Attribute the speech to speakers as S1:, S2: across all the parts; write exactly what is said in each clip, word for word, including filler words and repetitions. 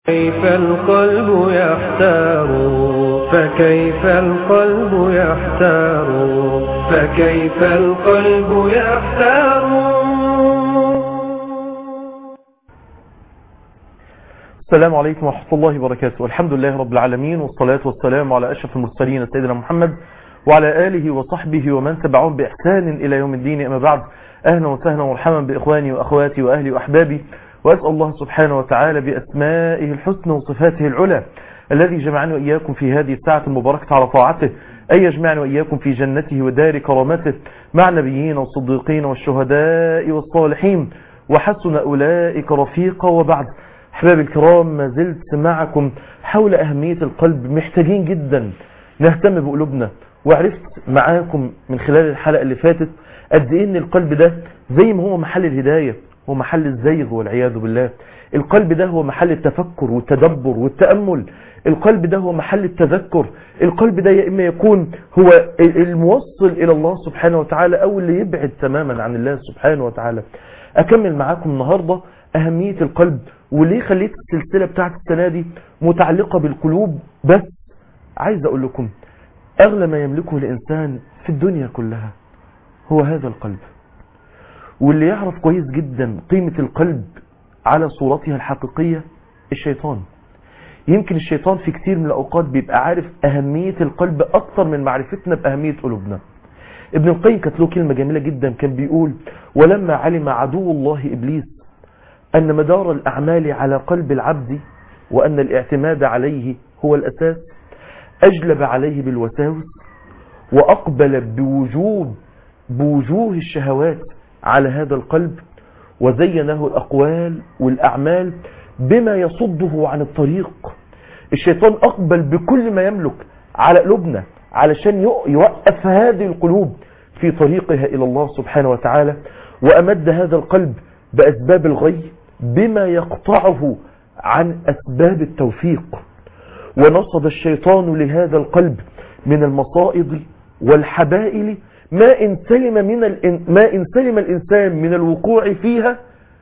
S1: كيف القلب يحتار فكيف القلب يحتار فكيف القلب يحتار.
S2: السلام عليكم ورحمة الله وبركاته. الحمد لله رب العالمين، والصلاة والسلام على أشرف المرسلين سيدنا محمد وعلى آله وصحبه ومن تبعهم بإحسان إلى يوم الدين. أما بعد، أهلا وسهلا ومرحبا بإخواني وأخواتي وأهلي وأحبابي، وأسأل الله سبحانه وتعالى بأسمائه الحسنى وصفاته العلى الذي جمعني وإياكم في هذه الساعة المباركة على طاعته أن يجمعني وإياكم في جنته ودار كرامته مع النبيين والصديقين والشهداء والصالحين وحسن أولئك رفيقا. وبعد، أحبابي الكرام، ما زلت معكم حول أهمية القلب. محتاجين جدا نهتم بقلوبنا، وعرفت معاكم من خلال الحلقة اللي فاتت قد إيه إن القلب ده زي ما هو محل الهداية هو محل الزيغ والعياذ بالله. القلب ده هو محل التفكر والتدبر والتأمل. القلب ده هو محل التذكر. القلب ده يا إما يكون هو الموصل إلى الله سبحانه وتعالى أو اللي يبعد تماما عن الله سبحانه وتعالى. أكمل معاكم النهاردة أهمية القلب، وليه خليت السلسلة بتاعت السنة دي متعلقة بالقلوب. بس عايز أقول لكم أغلى ما يملكه الإنسان في الدنيا كلها هو هذا القلب. واللي يعرف كويس جدا قيمة القلب على صورتها الحقيقية الشيطان. يمكن الشيطان في كتير من الأوقات بيبقى عارف أهمية القلب أكثر من معرفتنا بأهمية قلوبنا. ابن القيم كانت له كلمة جميلة جدا، كان بيقول: ولما علم عدو الله إبليس أن مدار الأعمال على قلب العبد وأن الاعتماد عليه هو الأساس، أجلب عليه بالوساوس وأقبل بوجوب بوجوه الشهوات على هذا القلب، وزينه الأقوال والأعمال بما يصده عن الطريق. الشيطان أقبل بكل ما يملك على قلوبنا علشان يوقف هذه القلوب في طريقها إلى الله سبحانه وتعالى، وأمد هذا القلب بأسباب الغي بما يقطعه عن أسباب التوفيق. ونصب الشيطان لهذا القلب من المصائد والحبائل ما إن سلم من الإن ما إن سلم الإنسان من الوقوع فيها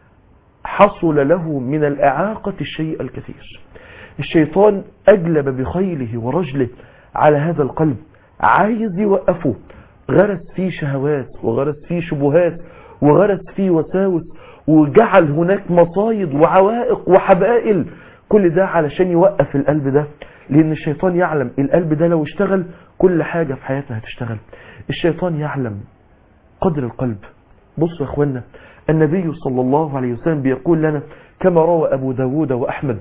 S2: حصل له من الإعاقة الشيء الكثير. الشيطان أجلب بخيله ورجله على هذا القلب، عايز يوقفه، غرس فيه شهوات وغرس فيه شبهات وغرس فيه وساوس، وجعل هناك مصايد وعوائق وحبائل، كل ده علشان يوقف القلب ده. لأن الشيطان يعلم القلب ده لو اشتغل كل حاجة في حياتنا هتشتغل. الشيطان يعلم قدر القلب. بصوا يا اخوانا، النبي صلى الله عليه وسلم بيقول لنا كما روى أبو داود وأحمد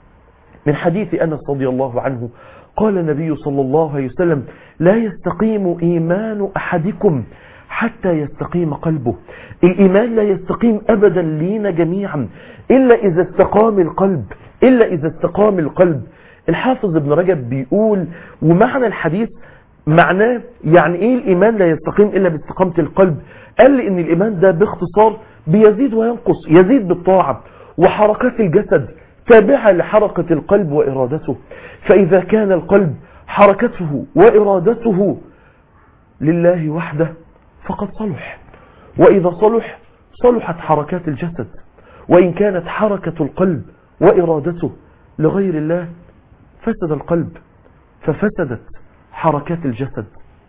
S2: من حديث أنس رضي الله عنه، قال النبي صلى الله عليه وسلم: لا يستقيم إيمان أحدكم حتى يستقيم قلبه. الإيمان لا يستقيم أبدا لينا جميعا إلا إذا استقام القلب إلا إذا استقام القلب. الحافظ ابن رجب بيقول، ومعنى الحديث معناه يعني ايه الإيمان لا يستقيم إلا باستقامة القلب؟ قال لي ان الإيمان ده باختصار بيزيد وينقص، يزيد بالطاعة، وحركات الجسد تابعة لحركة القلب وإرادته. فإذا كان القلب حركته وإرادته لله وحده فقد صلح، وإذا صلح صلحت حركات الجسد. وإن كانت حركة القلب وإرادته لغير الله فسد القلب ففسدت حركات الجسد.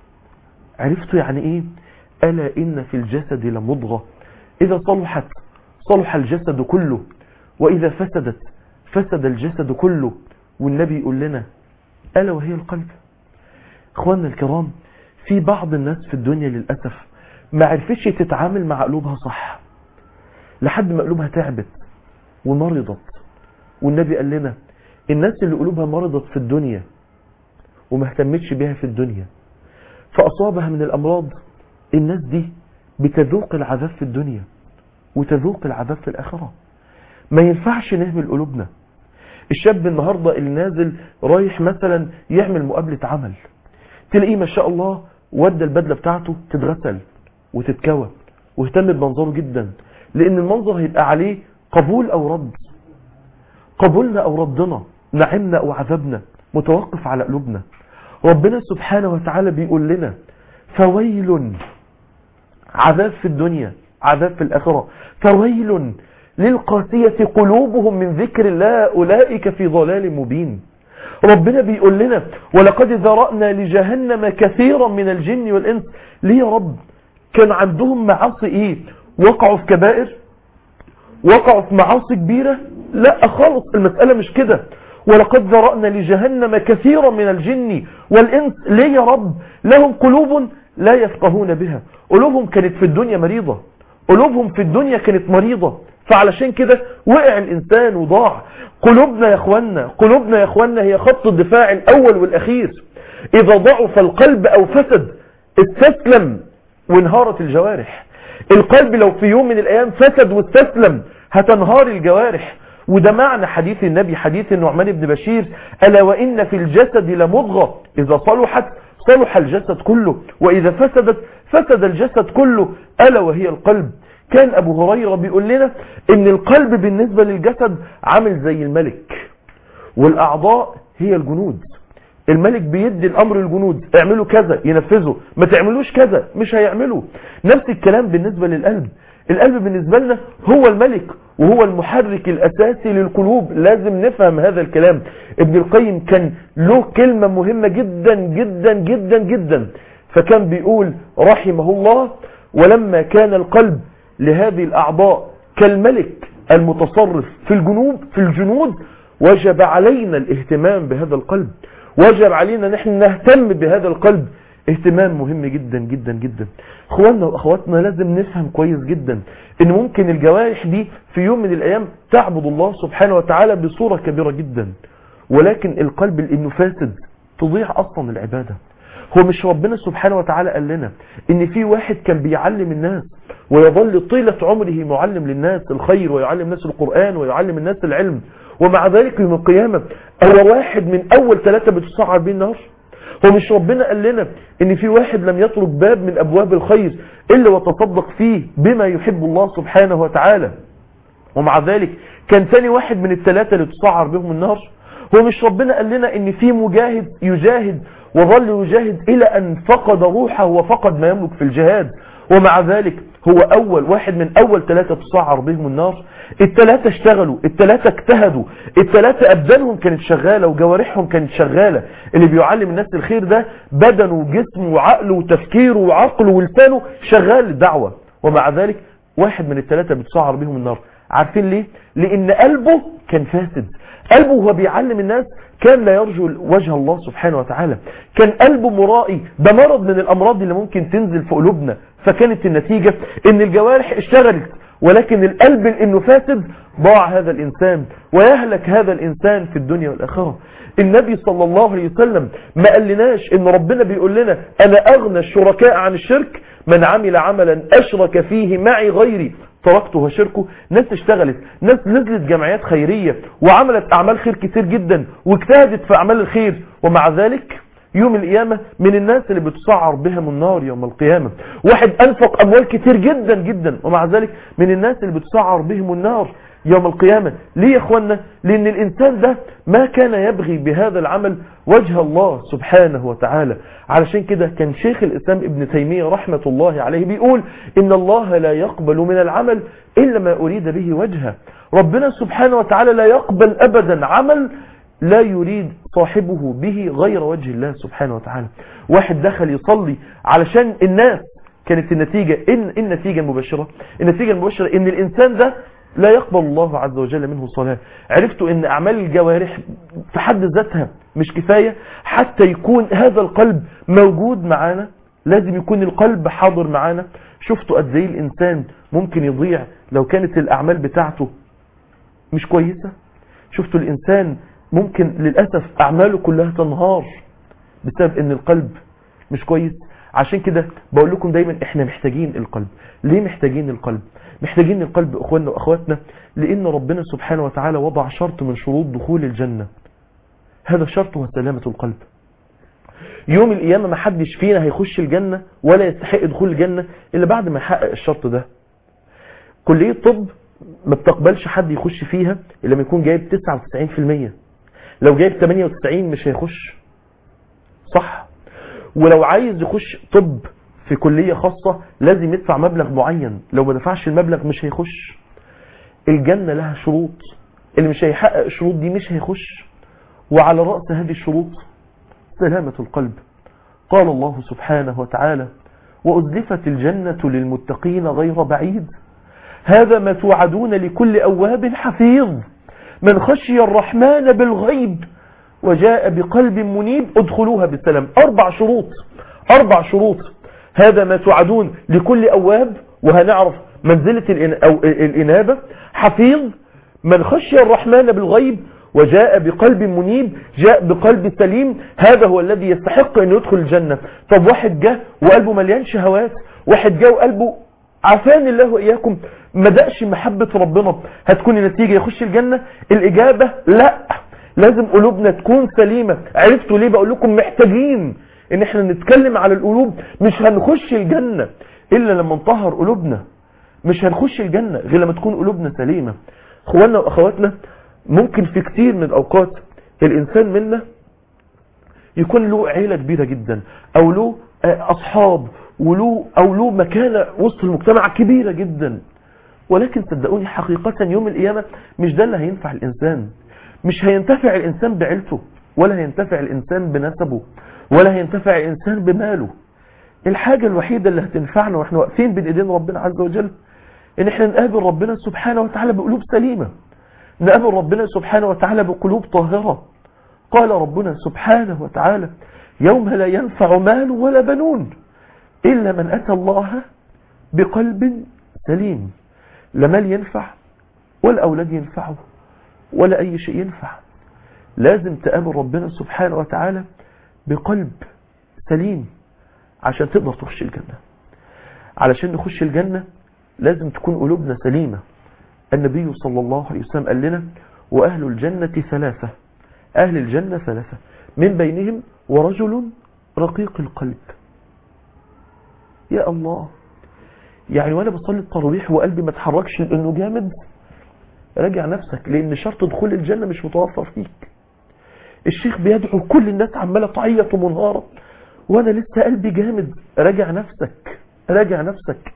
S2: عرفتوا يعني ايه؟ ألا إن في الجسد لمضغة إذا صلحت صلح الجسد كله، وإذا فسدت فسد الجسد كله. والنبي يقول لنا ألا وهي القلب. اخواننا الكرام، في بعض الناس في الدنيا للأسف ما عرفتش تتعامل مع قلوبها صح لحد ما قلوبها تعبت ومرضت. والنبي قال لنا الناس اللي قلوبها مرضت في الدنيا وما اهتمتش بها في الدنيا فأصابها من الأمراض، الناس دي بتذوق العذاب في الدنيا وتذوق العذاب في الآخرة. ما ينفعش نهمل قلوبنا. الشاب النهاردة اللي نازل رايح مثلا يعمل مقابلة عمل، تلاقيه ما شاء الله ودى البدلة بتاعته تتغسل وتتكوى واهتم بمنظره جدا، لأن المنظر هيبقى عليه قبول أو رد. قبولنا أو ردنا، نعمنا أو عذابنا، متوقف على قلوبنا. ربنا سبحانه وتعالى بيقول لنا فويل، عذاب في الدنيا عذاب في الآخرة، فويل للقاسية قلوبهم من ذكر الله أولئك في ضلال مبين. ربنا بيقول لنا ولقد ذرأنا لجهنم كثيرا من الجن والإنس. ليه يا رب؟ كان عندهم معاصي ايه؟ وقعوا في كبائر؟ وقعوا في معاصي كبيرة؟ لا خالص، المسألة مش كده. ولقد ذرأنا لجهنم كثيرا من الجن والإنس. ليه يا رب؟ لهم قلوب لا يفقهون بها. قلوبهم كانت في الدنيا مريضة، قلوبهم في الدنيا كانت مريضة، فعلشان كده وقع الإنسان وضاع. قلوبنا يا اخوانا، قلوبنا يا اخوانا هي خط الدفاع الأول والأخير. إذا ضعف القلب أو فسد استسلم وانهارت الجوارح. القلب لو في يوم من الأيام فسد واستسلم هتنهار الجوارح. وده معنى حديث النبي، حديث النعمان بن بشير: ألا وإن في الجسد لمضغة إذا صلحت صلح الجسد كله وإذا فسدت فسد الجسد كله، ألا وهي القلب. كان أبو هريرة بيقول لنا إن القلب بالنسبة للجسد عامل زي الملك، والأعضاء هي الجنود. الملك بيدي الأمر للجنود: اعملوا كذا ينفذوا، ما تعملوش كذا مش هيعملوا. نفس الكلام بالنسبة للقلب. القلب بالنسبة لنا هو الملك وهو المحرك الأساسي للقلوب. لازم نفهم هذا الكلام. ابن القيم كان له كلمة مهمة جدا جدا جدا جدا، فكان بيقول رحمه الله: ولما كان القلب لهذه الأعضاء كالملك المتصرف في الجنوب في الجنود وجب علينا الاهتمام بهذا القلب، وجب علينا نحن نهتم بهذا القلب اهتمام مهم جدا جدا جدا. اخواننا واخواتنا لازم نفهم كويس جدا ان ممكن الجوارح دي في يوم من الايام تعبد الله سبحانه وتعالى بصورة كبيرة جدا، ولكن القلب لانه فاسد تضيع اصلا العبادة. هو مش ربنا سبحانه وتعالى قال لنا ان في واحد كان بيعلم الناس ويظل طيلة عمره معلم للناس الخير ويعلم الناس القرآن ويعلم الناس العلم، ومع ذلك يوم القيامة هو واحد من اول ثلاثة بتسعر بين النار؟ هو مش ربنا قال لنا ان في واحد لم يترك باب من ابواب الخير الا وتصدق فيه بما يحب الله سبحانه وتعالى، ومع ذلك كان ثاني واحد من الثلاثة اللي تسعر بهم النار؟ هو مش ربنا قال لنا ان في مجاهد يجاهد وظل يجاهد الى ان فقد روحه وفقد ما يملك في الجهاد، ومع ذلك هو اول واحد من اول ثلاثة تسعر بهم النار؟ الثلاثة اشتغلوا، الثلاثة اجتهدوا، الثلاثة ابدانهم كانت شغالة وجوارحهم كانت شغالة. اللي بيعلم الناس الخير ده بدنه وجسمه وعقله وتفكيره وعقله ولسانه شغال للدعوة، ومع ذلك واحد من الثلاثة بتسعر بهم النار. عارفين ليه؟ لان قلبه كان فاسد. قلبه وهو بيعلم الناس كان لا يرجو وجه الله سبحانه وتعالى، كان قلبه مرائي. ده مرض من الامراض اللي ممكن تنزل في قلوبنا. فكانت النتيجة ان الجوارح اشتغلت ولكن القلب انه فاسد ضاع هذا الانسان ويهلك هذا الانسان في الدنيا والاخرة. النبي صلى الله عليه وسلم ما قالناش ان ربنا بيقول لنا انا اغنى الشركاء عن الشرك من عمل عملا اشرك فيه معي غيري تركته وشركه. ناس اشتغلت، ناس نزلت جمعيات خيرية وعملت اعمال خير كتير جدا واجتهدت في اعمال الخير، ومع ذلك يوم القيامة من الناس اللي بتسعر بهم النار يوم القيامة. واحد انفق اموال كتير جدا جدا ومع ذلك من الناس اللي بتسعر بهم النار يوم القيامة. ليه يا اخوانا؟ لان الانسان ده ما كان يبغي بهذا العمل وجه الله سبحانه وتعالى. علشان كده كان شيخ الاسلام ابن تيمية رحمة الله عليه بيقول ان الله لا يقبل من العمل الا ما اريد به وجهه. ربنا سبحانه وتعالى لا يقبل ابدا عمل لا يريد صاحبه به غير وجه الله سبحانه وتعالى. واحد دخل يصلي علشان الناس، كانت النتيجة إن النتيجة المباشرة النتيجة المباشرة ان الانسان ده لا يقبل الله عز وجل منه صلاة. عرفتوا ان اعمال الجوارح في حد ذاتها مش كفاية، حتى يكون هذا القلب موجود معانا لازم يكون القلب حاضر معانا. شفتوا قد ايه الانسان ممكن يضيع لو كانت الاعمال بتاعته مش كويسة؟ شفتوا الانسان ممكن للأسف أعماله كلها تنهار بسبب ان القلب مش كويس. عشان كده بقول لكم دايما احنا محتاجين القلب. ليه محتاجين القلب؟ محتاجين القلب اخواننا واخواتنا لان ربنا سبحانه وتعالى وضع شرط من شروط دخول الجنة. هذا الشرط هو سلامة القلب. يوم القيامة ما حدش فينا هيخش الجنة ولا يستحق دخول الجنة الا بعد ما يحقق الشرط ده. كلية طب ما بتقبلش حد يخش فيها الا لما يكون جايب تسعة وتسعين بالمية. لو جايب ثمانية وتسعين مش هيخش، صح؟ ولو عايز يخش طب في كلية خاصة لازم يدفع مبلغ معين، لو ما دفعش المبلغ مش هيخش. الجنة لها شروط، اللي مش هيحقق الشروط دي مش هيخش. وعلى رأس هذه الشروط سلامة القلب. قال الله سبحانه وتعالى: وأزلفت الجنة للمتقين غير بعيد هذا ما توعدون لكل أواب حفيظ من خشي الرحمن بالغيب وجاء بقلب منيب ادخلوها بالسلام. أربع شروط، أربع شروط. هذا ما توعدون لكل أواب، وهنعرف منزلة أو الإنابة. حفيظ، من خشي الرحمن بالغيب، وجاء بقلب منيب، جاء بقلب سليم، هذا هو الذي يستحق أن يدخل الجنة. طب واحد جاء وقلبه مليان شهوات، واحد جاء وقلبه عافاني الله وإياكم ما دقش محبة ربنا، هتكون النتيجة يخش الجنة؟ الإجابة لا، لازم قلوبنا تكون سليمة. عرفتوا ليه بقول لكم محتاجين ان احنا نتكلم على القلوب؟ مش هنخش الجنة الا لما نطهر قلوبنا، مش هنخش الجنة غير لما تكون قلوبنا سليمة. اخواننا واخواتنا، ممكن في كتير من الاوقات الانسان منا يكون له عيلة كبيرة جدا، او له اصحاب، وله او له مكانة وسط المجتمع كبيرة جدا، ولكن صدقوني حقيقة يوم القيامة مش ده اللي هينفع الانسان. مش هينتفع الانسان بعيلته، ولا هينتفع الانسان بنسبه، ولا هينتفع الانسان بماله. الحاجة الوحيدة اللي هتنفعنا واحنا واقفين بين ايدين ربنا عز وجل ان احنا نقابل ربنا سبحانه وتعالى بقلوب سليمة، نقابل ربنا سبحانه وتعالى بقلوب طاهرة. قال ربنا سبحانه وتعالى: يوم لا ينفع مال ولا بنون إلا من أتى الله بقلب سليم. لا مال ينفع، ولا أولاد ينفعه، ولا أي شيء ينفع. لازم تقابل ربنا سبحانه وتعالى بقلب سليم عشان تقدر تخش الجنة. علشان نخش الجنة لازم تكون قلوبنا سليمة. النبي صلى الله عليه وسلم قال لنا: وأهل الجنة ثلاثة، أهل الجنة ثلاثة من بينهم ورجل رقيق القلب. يا الله، يعني وانا بصلي التراويح وقلبي ما اتحركش انه جامد، راجع نفسك، لان شرط دخول الجنة مش متوفر فيك. الشيخ بيدعو كل الناس عمالة تعيط ومنهارة وانا لسه قلبي جامد، راجع نفسك، راجع نفسك.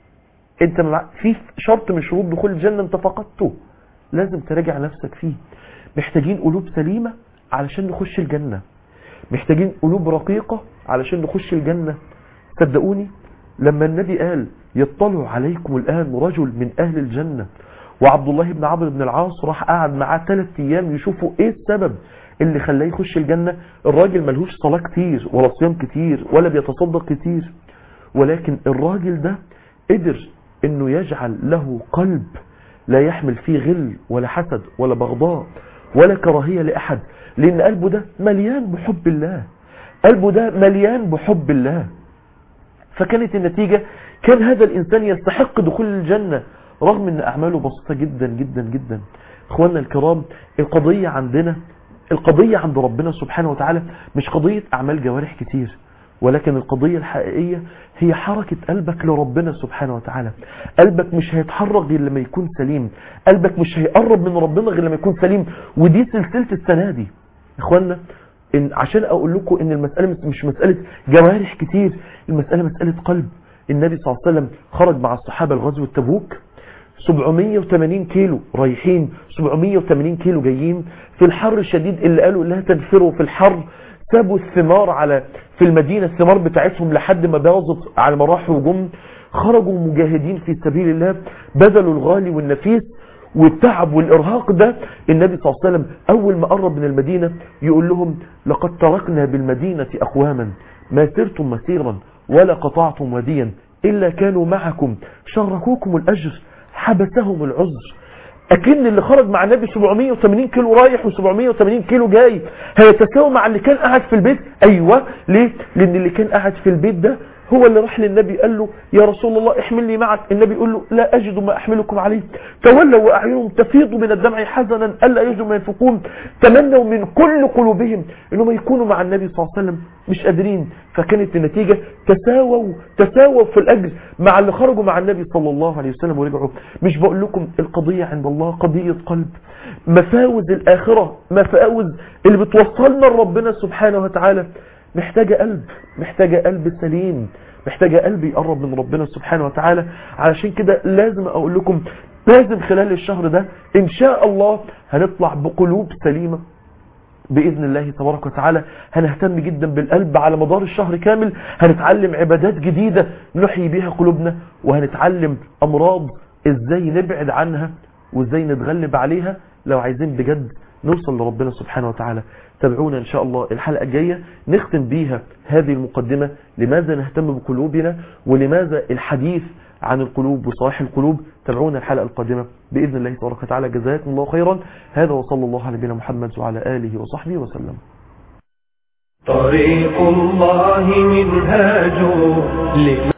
S2: انت في شرط من شروط دخول الجنة انت فقدته، لازم تراجع نفسك فيه. محتاجين قلوب سليمة علشان نخش الجنة، محتاجين قلوب رقيقة علشان نخش الجنة. صدقوني لما النبي قال: يطلع عليكم الآن رجل من أهل الجنة، وعبد الله بن عمرو بن العاص راح قاعد معاه ثلاث ايام يشوفوا ايه السبب اللي خلاه يخش الجنة. الراجل ملهوش صلاة كتير ولا صيام كتير ولا بيتصدق كتير، ولكن الراجل ده قدر انه يجعل له قلب لا يحمل فيه غل ولا حسد ولا بغضاء ولا كراهية لأحد، لأن قلبه ده مليان بحب الله، قلبه ده مليان بحب الله. فكانت النتيجة كان هذا الإنسان يستحق دخول الجنة رغم أن أعماله بسيطة جدا جدا جدا. إخواننا الكرام، القضية عندنا، القضية عند ربنا سبحانه وتعالى مش قضية أعمال جوارح كتير، ولكن القضية الحقيقية هي حركة قلبك لربنا سبحانه وتعالى. قلبك مش هيتحرك غير لما يكون سليم، قلبك مش هيقرب من ربنا غير لما يكون سليم. ودي سلسلة السنة دي إخواننا، إن عشان أقول لكم إن المسألة مش مسألة جوارح كتير، المسألة مسألة قلب. النبي صلى الله عليه وسلم خرج مع الصحابة لغزوة تبوك، سبعمية وثمانين كيلو رايحين، سبعمية وثمانين كيلو جايين في الحر الشديد اللي قالوا لا تنفروا في الحر. سابوا الثمار على في المدينة، الثمار بتاعتهم لحد ما باظت على ما راحوا وجم. خرجوا مجاهدين في سبيل الله، بذلوا الغالي والنفيس والتعب والإرهاق ده. النبي صلى الله عليه وسلم أول ما قرب من المدينة يقول لهم: لقد تركنا بالمدينة أقواما ما سرتم مسيرا ولا قطعتم وديا إلا كانوا معكم شاركوكم الأجر حبسهم العذر. أكن اللي خرج مع النبي سبعمية وثمانين كيلو رايح وسبعمية وثمانين كيلو جاي هيتساوي مع اللي كان قاعد في البيت. أيوة، ليه؟ لأن اللي كان قاعد في البيت ده هو اللي راح للنبي قال له: يا رسول الله احملني معك. النبي يقول له: لا أجد ما أحملكم عليه. تولوا وأعينهم تفيض من الدمع حزنا ألا يجدوا ما ينفقون. تمنوا من كل قلوبهم إنهم يكونوا مع النبي صلى الله عليه وسلم، مش قادرين. فكانت النتيجة تساووا تساووا في الأجر مع اللي خرجوا مع النبي صلى الله عليه وسلم ورجعوا. مش بقول لكم القضية عند الله قضية قلب. مفاوز الآخرة، مفاوز اللي بتوصلنا لربنا سبحانه وتعالى محتاجة قلب، محتاجة قلب سليم، محتاجة قلب يقرب من ربنا سبحانه وتعالى. علشان كده لازم أقول لكم لازم خلال الشهر ده ان شاء الله هنطلع بقلوب سليمة بإذن الله تبارك وتعالى. هنهتم جدا بالقلب على مدار الشهر كامل، هنتعلم عبادات جديدة نحيي بها قلوبنا، وهنتعلم أمراض ازاي نبعد عنها وازاي نتغلب عليها لو عايزين بجد نوصل لربنا سبحانه وتعالى. تابعونا ان شاء الله الحلقة الجاية نختم بيها هذه المقدمة، لماذا نهتم بقلوبنا ولماذا الحديث عن القلوب وصلاح القلوب. تابعونا الحلقة القادمة بإذن الله تبارك وتعالى. جزاكم الله خيرا. هذا وصلى الله على نبينا محمد وعلى آله وصحبه وسلم.
S1: طريق الله منهاج